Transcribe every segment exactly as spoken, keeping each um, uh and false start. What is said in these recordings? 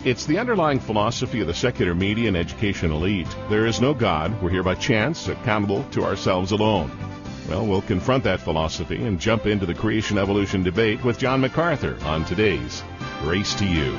It's the underlying philosophy of the secular media and education elite. There is no God. We're here by chance, accountable to ourselves alone. Well, we'll confront that philosophy and jump into the creation-evolution debate with John MacArthur on today's Grace to You.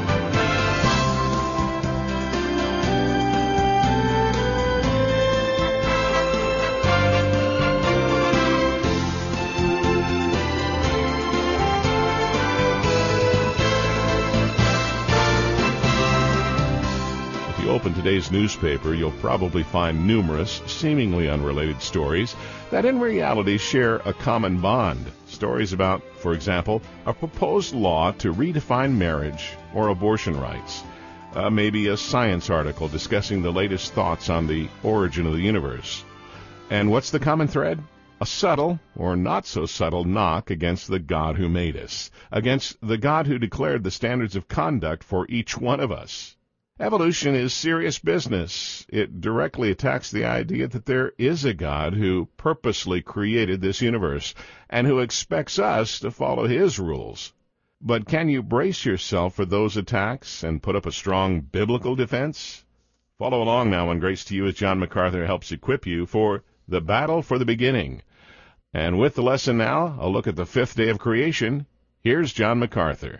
Open today's newspaper, you'll probably find numerous, seemingly unrelated stories that in reality share a common bond. Stories about, for example, a proposed law to redefine marriage or abortion rights. Uh, maybe a science article discussing the latest thoughts on the origin of the universe. And what's the common thread? A subtle, or not so subtle, knock against the God who made us, against the God who declared the standards of conduct for each one of us. Evolution is serious business. It directly attacks the idea that there is a God who purposely created this universe and who expects us to follow his rules. But can you brace yourself for those attacks and put up a strong biblical defense? Follow along now on Grace to You as John MacArthur helps equip you for the battle for the beginning. And with the lesson now, a look at the fifth day of creation. Here's John MacArthur.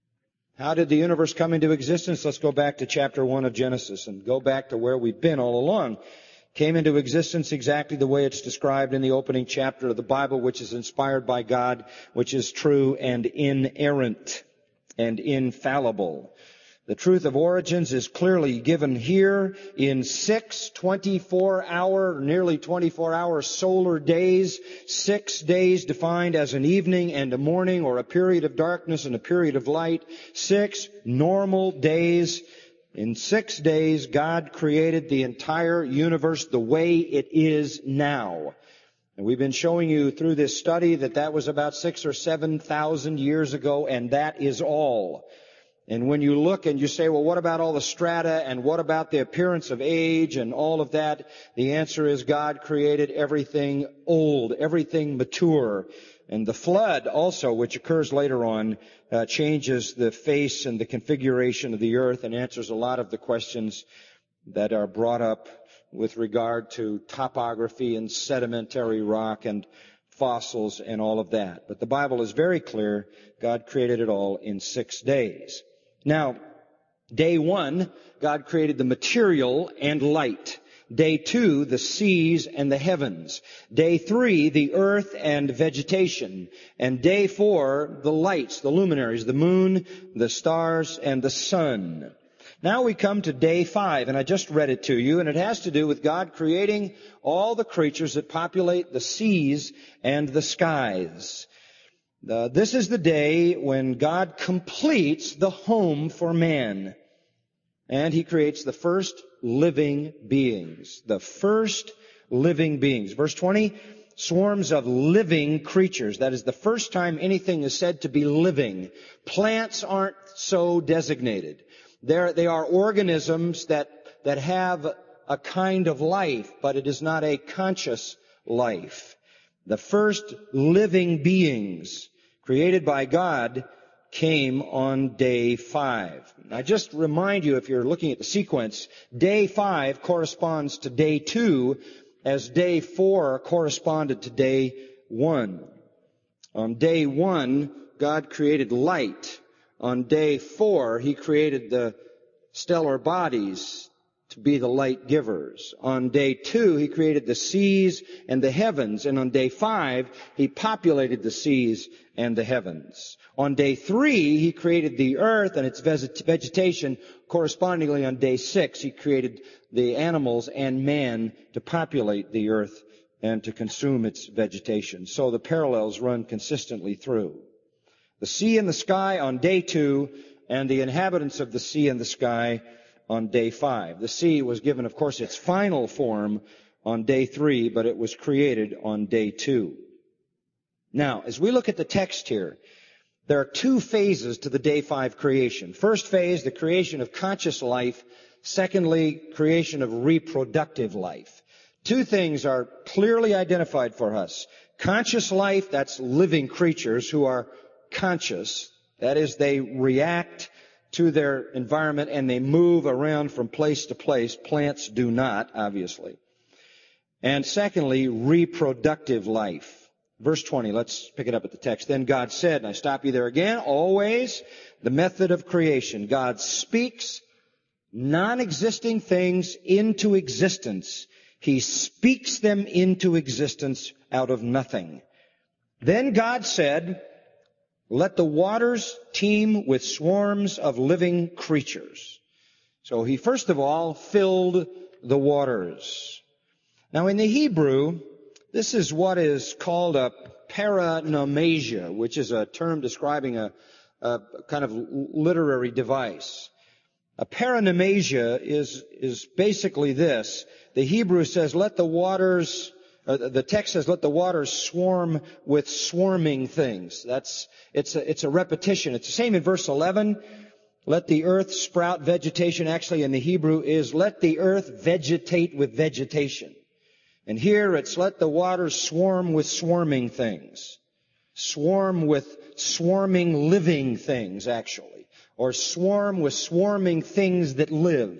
How did the universe come into existence? Let's go back to chapter one of Genesis and go back to where we've been all along. Came into existence exactly the way it's described in the opening chapter of the Bible, which is inspired by God, which is true and inerrant and infallible. The truth of origins is clearly given here in six twenty-four hour, nearly twenty-four hour solar days, six days defined as an evening and a morning, or a period of darkness and a period of light, six normal days. In six days, God created the entire universe the way it is now. And we've been showing you through this study that that was about six or seven thousand years ago, and that is all. And when you look and you say, well, what about all the strata and what about the appearance of age and all of that? The answer is God created everything old, everything mature. And the flood also, which occurs later on, uh, changes the face and the configuration of the earth and answers a lot of the questions that are brought up with regard to topography and sedimentary rock and fossils and all of that. But the Bible is very clear. God created it all in six days. Now, day one, God created the material and light. Day two, the seas and the heavens. Day three, the earth and vegetation. And day four, the lights, the luminaries, the moon, the stars, and the sun. Now we come to day five, and I just read it to you, and it has to do with God creating all the creatures that populate the seas and the skies. Uh, this is the day when God completes the home for man. And he creates the first living beings. The first living beings. Verse twenty, swarms of living creatures. That is the first time anything is said to be living. Plants aren't so designated. They're, they are organisms that, that have a kind of life, but it is not a conscious life. The first living beings created by God came on day five. I just remind you, if you're looking at the sequence, day five corresponds to day two, as day four corresponded to day one. On day one, God created light. On day four, he created the stellar bodies to be the light givers. On day two, he created the seas and the heavens. And on day five, he populated the seas and the heavens. On day three, he created the earth and its vegetation. Correspondingly, on day six, he created the animals and man to populate the earth and to consume its vegetation. So the parallels run consistently through. The sea and the sky on day two, and the inhabitants of the sea and the sky on day five. The sea was given, of course, its final form on day three, but it was created on day two. Now, as we look at the text here, there are two phases to the day five creation. First phase, the creation of conscious life. Secondly, creation of reproductive life. Two things are clearly identified for us. Conscious life, that's living creatures who are conscious. That is, they react to their environment and they move around from place to place. Plants do not, obviously. And secondly, reproductive life. Verse twenty, let's pick it up at the text. Then God said, and I stop you there again, always the method of creation. God speaks non-existing things into existence. He speaks them into existence out of nothing. Then God said, let the waters teem with swarms of living creatures. So he first of all filled the waters. Now in the Hebrew, this is what is called a paranomasia, which is a term describing a, a kind of literary device. A paranomasia is, is basically this. The Hebrew says, let the waters, uh, the text says, let the waters swarm with swarming things. That's, it's a, it's a repetition. It's the same in verse eleven. Let the earth sprout vegetation. Actually, in the Hebrew is, let the earth vegetate with vegetation. And here it's, let the waters swarm with swarming things. Swarm with swarming living things, actually. Or swarm with swarming things that live.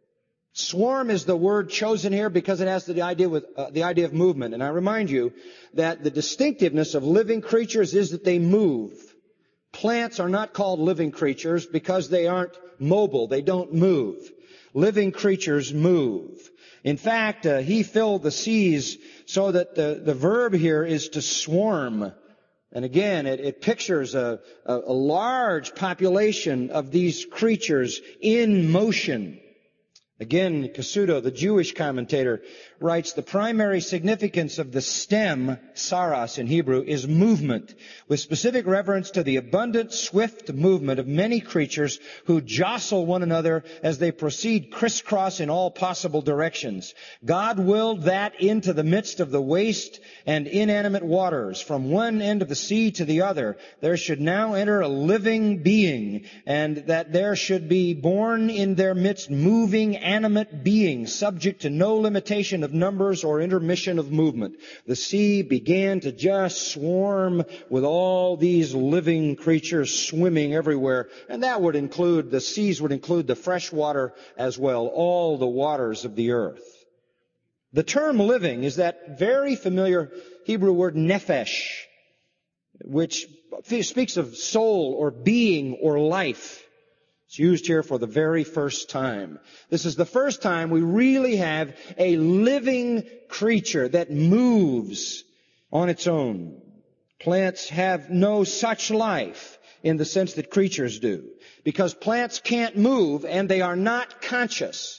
Swarm is the word chosen here because it has the idea with uh, the idea of movement. And I remind you that the distinctiveness of living creatures is that they move. Plants are not called living creatures because they aren't mobile. They don't move. Living creatures move. In fact, uh, he filled the seas so that the, the verb here is to swarm. And again, it, it pictures a, a, a large population of these creatures in motion. Again, Cassuto, the Jewish commentator, writes, the primary significance of the stem, saras in Hebrew, is movement, with specific reference to the abundant, swift movement of many creatures who jostle one another as they proceed crisscross in all possible directions. God willed that into the midst of the waste and inanimate waters. From one end of the sea to the other, there should now enter a living being, and that there should be born in their midst moving animate being, subject to no limitation of numbers or intermission of movement. The sea began to just swarm with all these living creatures swimming everywhere. And that would include, the seas would include the fresh water as well, all the waters of the earth. The term living is that very familiar Hebrew word nephesh, which speaks of soul or being or life. It's used here for the very first time. This is the first time we really have a living creature that moves on its own. Plants have no such life in the sense that creatures do, because plants can't move and they are not conscious.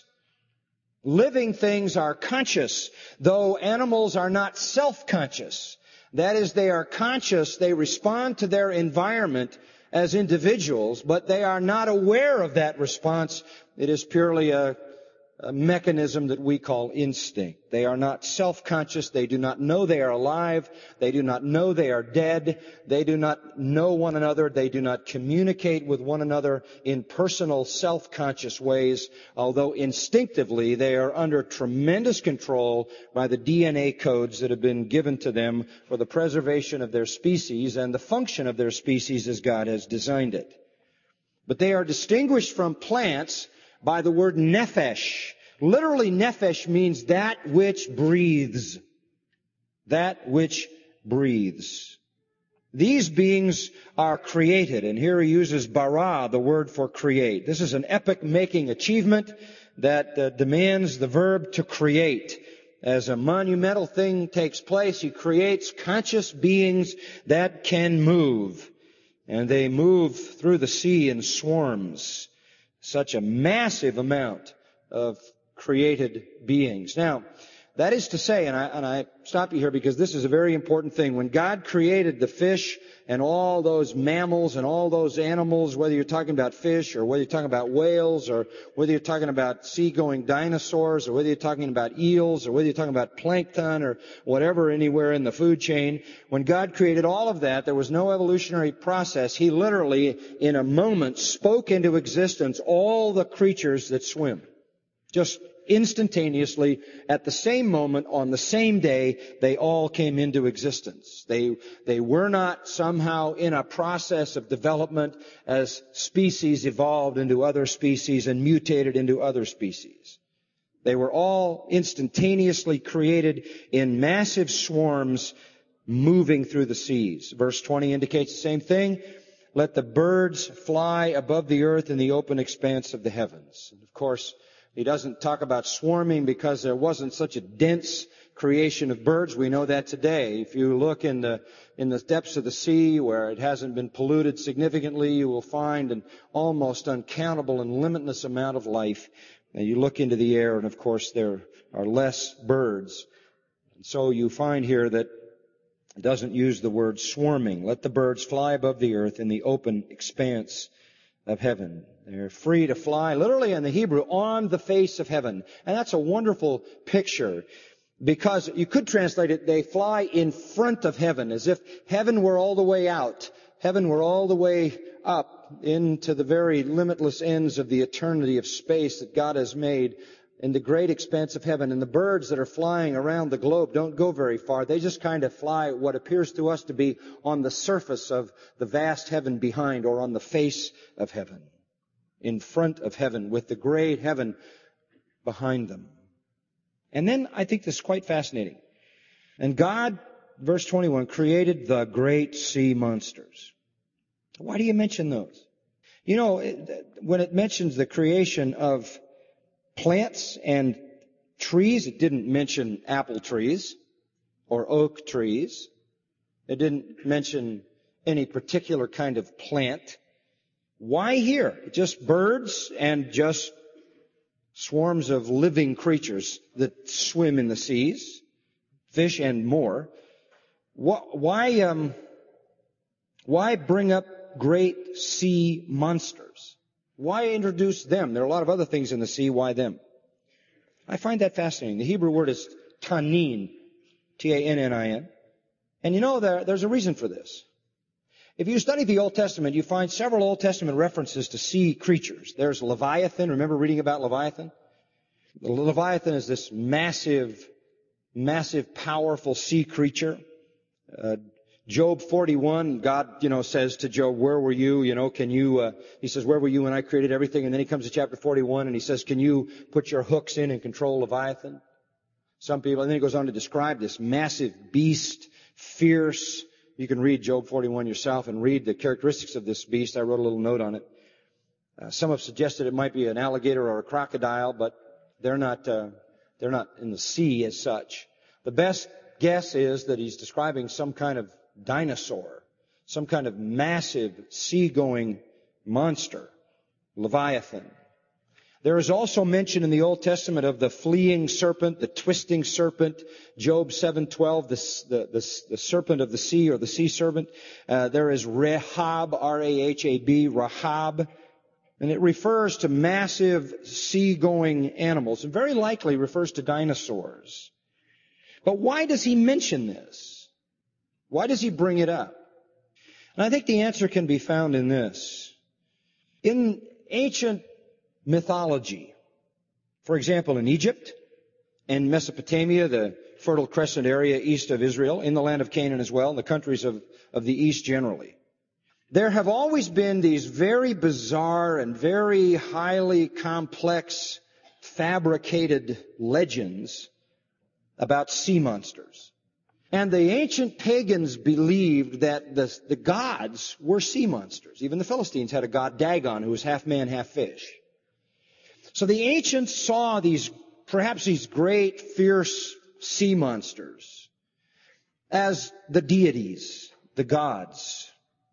Living things are conscious, though animals are not self-conscious. That is, they are conscious, they respond to their environment as individuals, but they are not aware of that response. It is purely a, a mechanism that we call instinct. They are not self-conscious. They do not know they are alive. They do not know they are dead. They do not know one another. They do not communicate with one another in personal self-conscious ways, although instinctively they are under tremendous control by the D N A codes that have been given to them for the preservation of their species and the function of their species as God has designed it. But they are distinguished from plants by the word nephesh. Literally, nephesh means that which breathes. That which breathes. These beings are created, and here he uses bara, the word for create. This is an epoch-making achievement that uh, demands the verb to create. As a monumental thing takes place, he creates conscious beings that can move. And they move through the sea in swarms. Such a massive amount of created beings. Now, that is to say, and I, and I stop you here because this is a very important thing. When God created the fish and all those mammals and all those animals, whether you're talking about fish or whether you're talking about whales or whether you're talking about sea-going dinosaurs or whether you're talking about eels or whether you're talking about plankton or whatever anywhere in the food chain, when God created all of that, there was no evolutionary process. He literally, in a moment, spoke into existence all the creatures that swim. Just instantaneously, at the same moment, on the same day, they all came into existence. They, they were not somehow in a process of development as species evolved into other species and mutated into other species. They were all instantaneously created in massive swarms moving through the seas. Verse twenty indicates the same thing. Let the birds fly above the earth in the open expanse of the heavens. And of course, he doesn't talk about swarming because there wasn't such a dense creation of birds. We know that today. If you look in the, in the depths of the sea where it hasn't been polluted significantly, you will find an almost uncountable and limitless amount of life. And you look into the air and of course there are less birds. And so you find here that it doesn't use the word swarming. Let the birds fly above the earth in the open expanse of heaven. They're free to fly, literally in the Hebrew, on the face of heaven. And that's a wonderful picture because you could translate it, they fly in front of heaven, as if heaven were all the way out. Heaven were all the way up into the very limitless ends of the eternity of space that God has made in the great expanse of heaven. And the birds that are flying around the globe don't go very far. They just kind of fly what appears to us to be on the surface of the vast heaven behind, or on the face of heaven, in front of heaven, with the great heaven behind them. And then I think this is quite fascinating. And God, verse twenty-one, created the great sea monsters. Why do you mention those? You know, when it mentions the creation of plants and trees, it didn't mention apple trees or oak trees. It didn't mention any particular kind of plant. Why here? Just birds and just swarms of living creatures that swim in the seas, fish and more. Why, um, why bring up great sea monsters? Why introduce them? There are a lot of other things in the sea. Why them? I find that fascinating. The Hebrew word is tanin, T A N N I N. And you know, there, there's a reason for this. If you study the Old Testament, you find several Old Testament references to sea creatures. There's Leviathan. Remember reading about Leviathan? The Leviathan is this massive, massive, powerful sea creature. Uh, Job forty-one, God, you know, says to Job, where were you? You know, can you, uh, he says, where were you when I created everything? And then he comes to chapter forty-one and he says, can you put your hooks in and control Leviathan? Some people, and then he goes on to describe this massive beast, fierce. You can read Job forty-one yourself and read the characteristics of this beast. I wrote a little note on it. Uh, some have suggested it might be an alligator or a crocodile, but they're not, uh, they're not in the sea as such. The best guess is that he's describing some kind of dinosaur, some kind of massive sea-going monster, Leviathan. There is also mention in the Old Testament of the fleeing serpent, the twisting serpent, Job seven twelve, the, the, the, the serpent of the sea, or the sea serpent. Uh, there is Rahab, R A H A B, Rahab, and it refers to massive sea-going animals, and very likely refers to dinosaurs. But why does he mention this? Why does he bring it up? And I think the answer can be found in this. In ancient mythology, for example, in Egypt and Mesopotamia, the Fertile Crescent area east of Israel, in the land of Canaan as well, in the countries of, of the East generally, there have always been these very bizarre and very highly complex, fabricated legends about sea monsters. And the ancient pagans believed that the, the gods were sea monsters. Even the Philistines had a god Dagon who was half man, half fish. So the ancients saw these, perhaps these great, fierce sea monsters as the deities, the gods.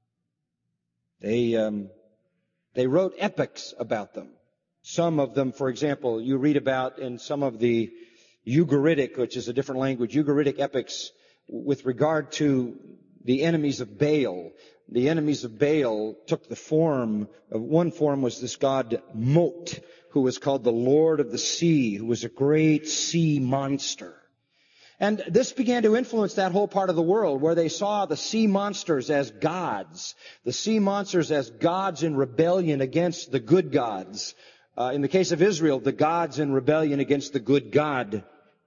They, um, they wrote epics about them. Some of them, for example, you read about in some of the Ugaritic, which is a different language, Ugaritic epics with regard to the enemies of Baal. The enemies of Baal took the form of, one form was this god Mot, who was called the Lord of the Sea, who was a great sea monster. And this began to influence that whole part of the world where they saw the sea monsters as gods, the sea monsters as gods in rebellion against the good gods Uh, in the case of Israel, the gods in rebellion against the good God.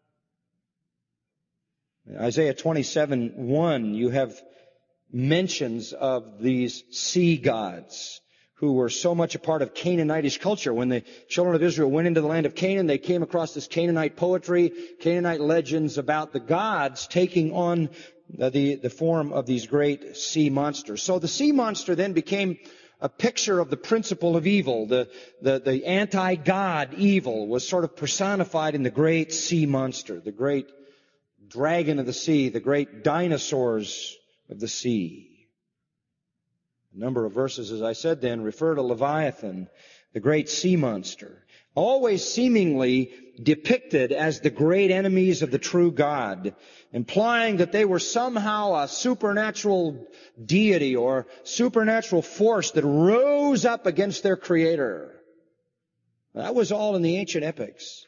Isaiah twenty-seven one, you have mentions of these sea gods who were so much a part of Canaanitish culture. When the children of Israel went into the land of Canaan, they came across this Canaanite poetry, Canaanite legends about the gods taking on the, the form of these great sea monsters. So the sea monster then became a picture of the principle of evil. The, the, the anti-God evil was sort of personified in the great sea monster, the great dragon of the sea, the great dinosaurs of the sea. A number of verses, as I said then, refer to Leviathan, the great sea monster, always seemingly depicted as the great enemies of the true God, implying that they were somehow a supernatural deity or supernatural force that rose up against their Creator. That was all in the ancient epics.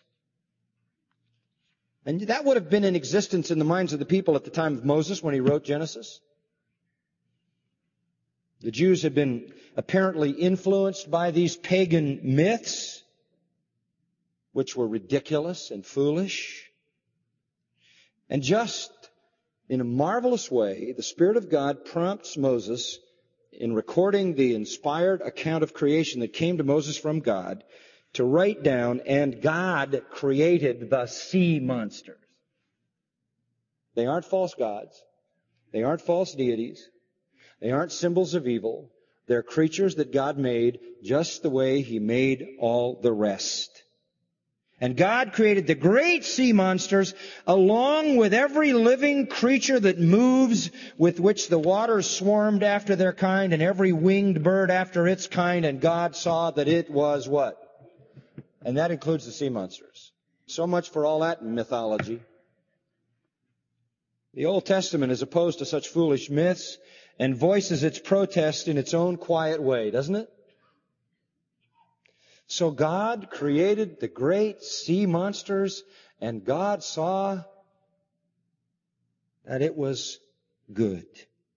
And that would have been in existence in the minds of the people at the time of Moses when he wrote Genesis. The Jews had been apparently influenced by these pagan myths, which were ridiculous and foolish. And just in a marvelous way, the Spirit of God prompts Moses in recording the inspired account of creation that came to Moses from God to write down, and God created the sea monsters. They aren't false gods. They aren't false deities. They aren't symbols of evil. They're creatures that God made just the way He made all the rest. And God created the great sea monsters along with every living creature that moves, with which the waters swarmed after their kind, and every winged bird after its kind. And God saw that it was what? And that includes the sea monsters. So much for all that mythology. The Old Testament is opposed to such foolish myths and voices its protest in its own quiet way, doesn't it? So God created the great sea monsters, and God saw that it was good.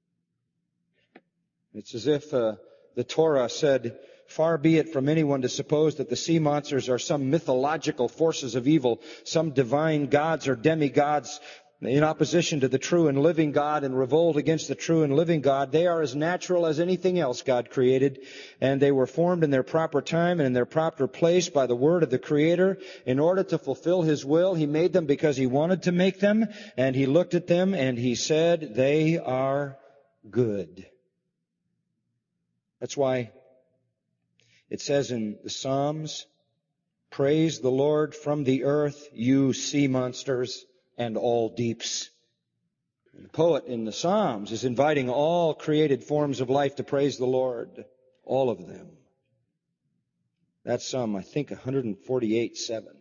It's as if uh, the Torah said, "Far be it from anyone to suppose that the sea monsters are some mythological forces of evil, some divine gods or demigods in opposition to the true and living God and revolt against the true and living God. They are as natural as anything else God created, and they were formed in their proper time and in their proper place by the word of the Creator in order to fulfill His will. He made them because He wanted to make them, and He looked at them and He said, they are good." That's why it says in the Psalms, "Praise the Lord from the earth, you sea monsters, and all deeps." The poet in the Psalms is inviting all created forms of life to praise the Lord. All of them. That's Psalm, I think, one forty-eight seven.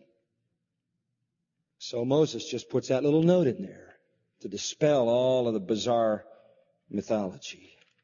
So Moses just puts that little note in there to dispel all of the bizarre mythology.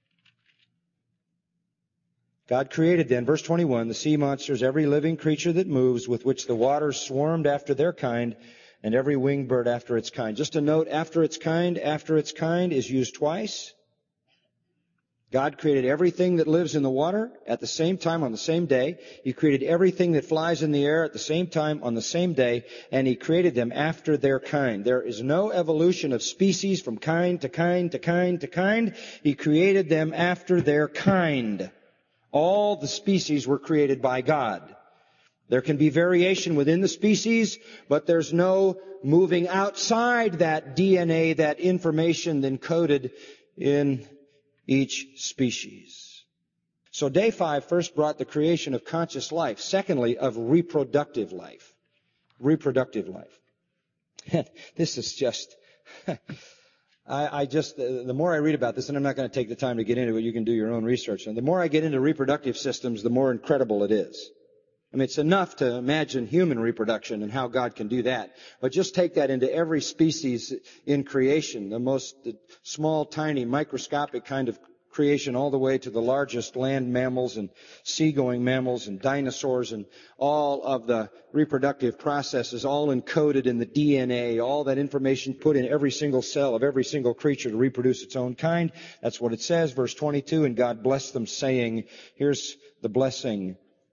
God created then, verse twenty-one, the sea monsters, every living creature that moves, with which the waters swarmed after their kind, and every winged bird after its kind. Just a note, after its kind, after its kind is used twice. God created everything that lives in the water at the same time on the same day. He created everything that flies in the air at the same time on the same day, and He created them after their kind. There is no evolution of species from kind to kind to kind to kind. He created them after their kind. All the species were created by God. There can be variation within the species, but there's no moving outside that D N A, that information encoded in each species. So day five first brought the creation of conscious life. Secondly, of reproductive life. Reproductive life. This is just... I, I just, the more I read about this, and I'm not going to take the time to get into it, you can do your own research. And the more I get into reproductive systems, the more incredible it is. I mean, it's enough to imagine human reproduction and how God can do that. But just take that into every species in creation, the most the small, tiny, microscopic kind of creation, all the way to the largest land mammals and seagoing mammals and dinosaurs, and all of the reproductive processes, all encoded in the D N A, all that information put in every single cell of every single creature to reproduce its own kind. That's what it says, verse twenty-two, and God blessed them, saying, here's the blessing,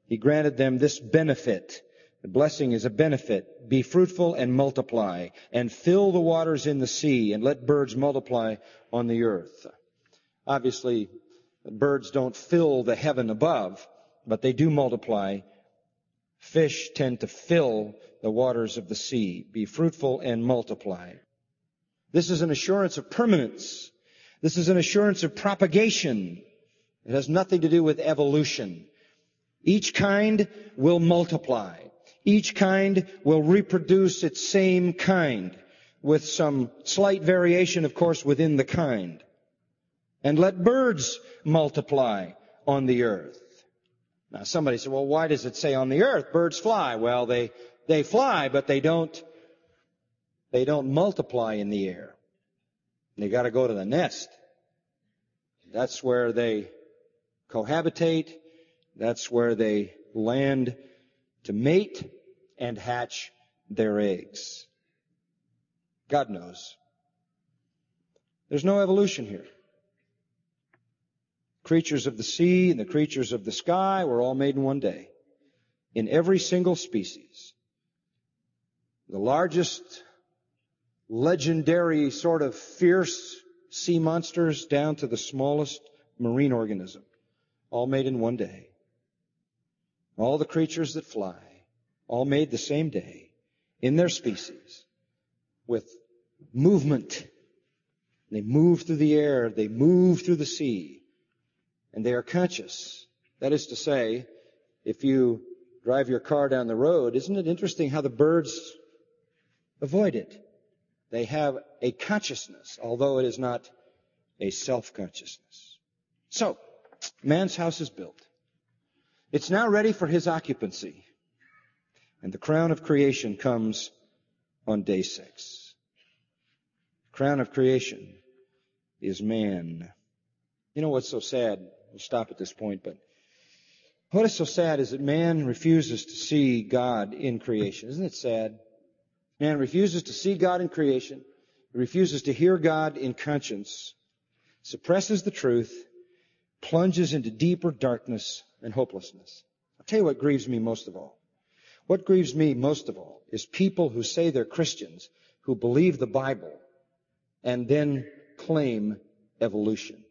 He granted them this benefit. The blessing is a benefit. Be fruitful and multiply, and fill the waters in the sea, and let birds multiply on the earth. Obviously, birds don't fill the heaven above, but they do multiply. Fish tend to fill the waters of the sea. Be fruitful and multiply. This is an assurance of permanence. This is an assurance of propagation. It has nothing to do with evolution. Each kind will multiply. Each kind will reproduce its same kind, with some slight variation, of course, within the kind. And let birds multiply on the earth. Now somebody said, well, why does it say on the earth? Birds fly. Well, they, they fly, but they don't, they don't multiply in the air. They gotta go to the nest. That's where they cohabitate. That's where they land to mate and hatch their eggs. God knows. There's no evolution here. Creatures of the sea and the creatures of the sky were all made in one day. In every single species. The largest legendary sort of fierce sea monsters down to the smallest marine organism. All made in one day. All the creatures that fly, all made the same day, in their species, with movement. They move through the air, they move through the sea, and they are conscious. That is to say, if you drive your car down the road, isn't it interesting how the birds avoid it? They have a consciousness, although it is not a self-consciousness. So, man's house is built. It's now ready for his occupancy. And the crown of creation comes on day six. The crown of creation is man. You know what's so sad? We'll stop at this point, but what is so sad is that man refuses to see God in creation. Isn't it sad? Man refuses to see God in creation. He refuses to hear God in conscience. Suppresses the truth. Plunges into deeper darkness and hopelessness. I'll tell you what grieves me most of all. What grieves me most of all is people who say they're Christians, who believe the Bible, and then claim evolution.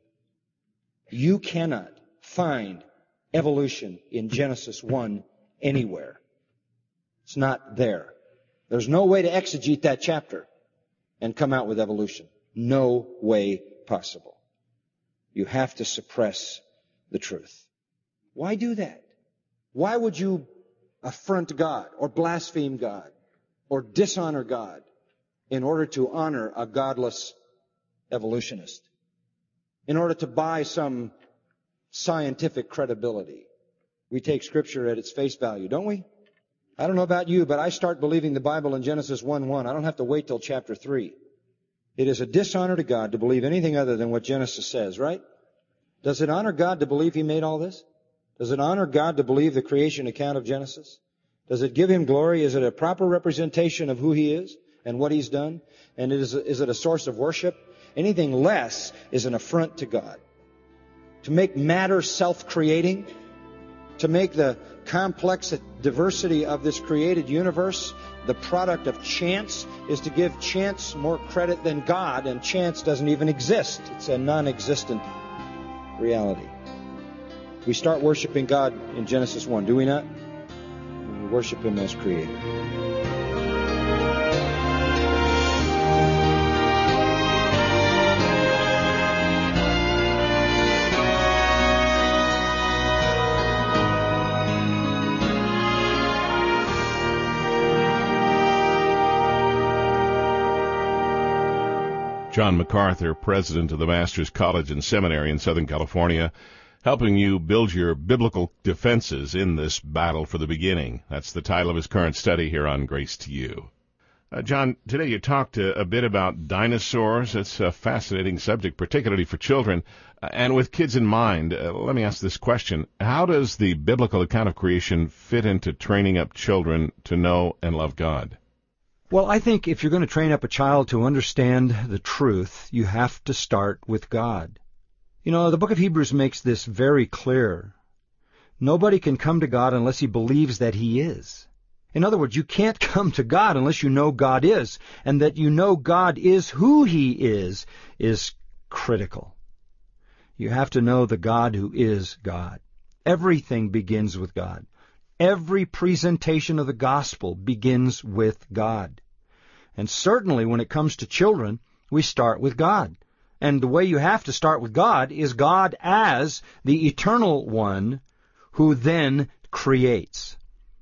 You cannot find evolution in Genesis one anywhere. It's not there. There's no way to exegete that chapter and come out with evolution. No way possible. You have to suppress the truth. Why do that? Why would you affront God or blaspheme God or dishonor God in order to honor a godless evolutionist? In order to buy some scientific credibility? We take Scripture at its face value, don't we? I don't know about you, but I start believing the Bible in Genesis one one. I don't have to wait till chapter three. It is a dishonor to God to believe anything other than what Genesis says, right? Does it honor God to believe He made all this? Does it honor God to believe the creation account of Genesis? Does it give Him glory? Is it a proper representation of who He is and what He's done? And is, is it a source of worship? Anything less is an affront to God. To make matter self-creating, to make the complex diversity of this created universe the product of chance, is to give chance more credit than God, and chance doesn't even exist. It's a non-existent reality. We start worshiping God in Genesis one, do we not? We worship Him as Creator. John MacArthur, president of the Masters College and Seminary in Southern California, helping you build your biblical defenses in this battle for the beginning. That's the title of his current study here on Grace to You. Uh, John, today you talked uh, a bit about dinosaurs. It's a fascinating subject, particularly for children. Uh, and with kids in mind, uh, let me ask this question. How does the biblical account of creation fit into training up children to know and love God? Well, I think if you're going to train up a child to understand the truth, you have to start with God. You know, the book of Hebrews makes this very clear. Nobody can come to God unless he believes that he is. In other words, you can't come to God unless you know God is, and that you know God is who he is, is critical. You have to know the God who is God. Everything begins with God. Every presentation of the gospel begins with God. And certainly when it comes to children, we start with God. And the way you have to start with God is God as the eternal one who then creates.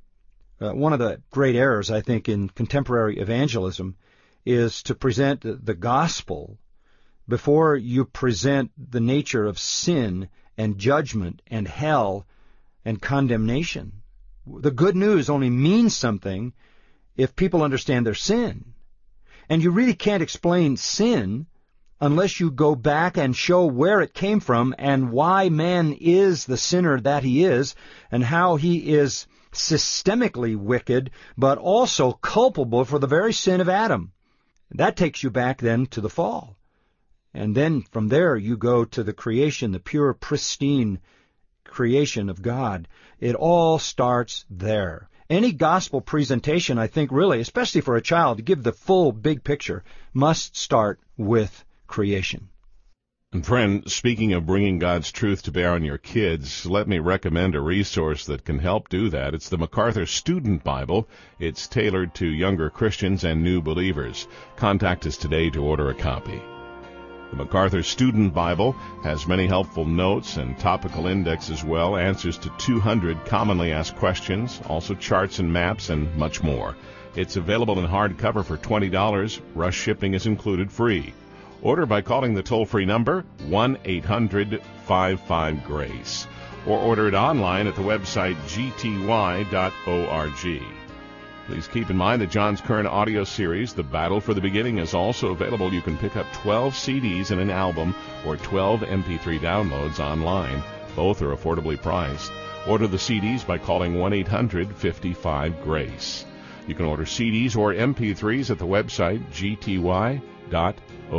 Uh, one of the great errors, I think, in contemporary evangelism is to present the gospel before you present the nature of sin and judgment and hell and condemnation. The good news only means something if people understand their sin. And you really can't explain sin unless you go back and show where it came from and why man is the sinner that he is and how he is systemically wicked but also culpable for the very sin of Adam. That takes you back then to the fall. And then from there you go to the creation, the pure, pristine creation of God. It all starts there. Any gospel presentation, I think really, especially for a child, to give the full big picture, must start with creation. And friend, speaking of bringing God's truth to bear on your kids, let me recommend a resource that can help do that. It's the MacArthur Student Bible. It's tailored to younger Christians and new believers. Contact us today to order a copy. The MacArthur Student Bible has many helpful notes and topical index as well, answers to two hundred commonly asked questions, also charts and maps, and much more. It's available in hardcover for twenty dollars. Rush shipping is included free. Order by calling the toll-free number one eight hundred five five GRACE or order it online at the website g t y dot org. Please keep in mind that John's current audio series, The Battle for the Beginning, is also available. You can pick up twelve C Ds and an album or twelve M P three downloads online. Both are affordably priced. Order the C Ds by calling one eight hundred fifty-five GRACE. You can order C Ds or M P threes at the website g t y dot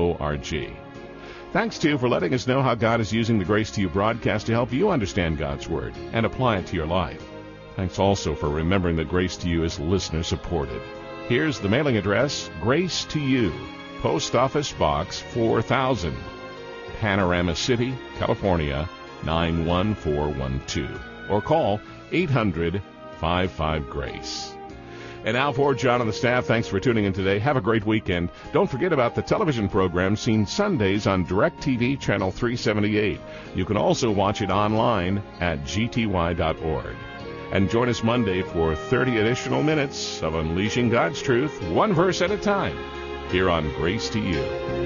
org. Thanks, too, for letting us know how God is using the Grace to You broadcast to help you understand God's Word and apply it to your life. Thanks also for remembering that Grace to You is listener-supported. Here's the mailing address, Grace to You, Post Office Box four thousand, Panorama City, California, nine one four one two. Or call eight hundred five five GRACE. And now for John and the staff, thanks for tuning in today. Have a great weekend. Don't forget about the television program seen Sundays on DirecTV Channel three seventy-eight. You can also watch it online at g t y dot org. And join us Monday for thirty additional minutes of unleashing God's truth, one verse at a time, here on Grace to You.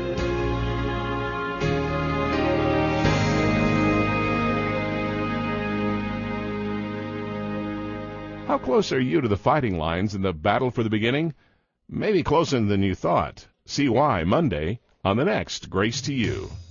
How close are you to the fighting lines in the battle for the beginning? Maybe closer than you thought. See why Monday on the next Grace to You.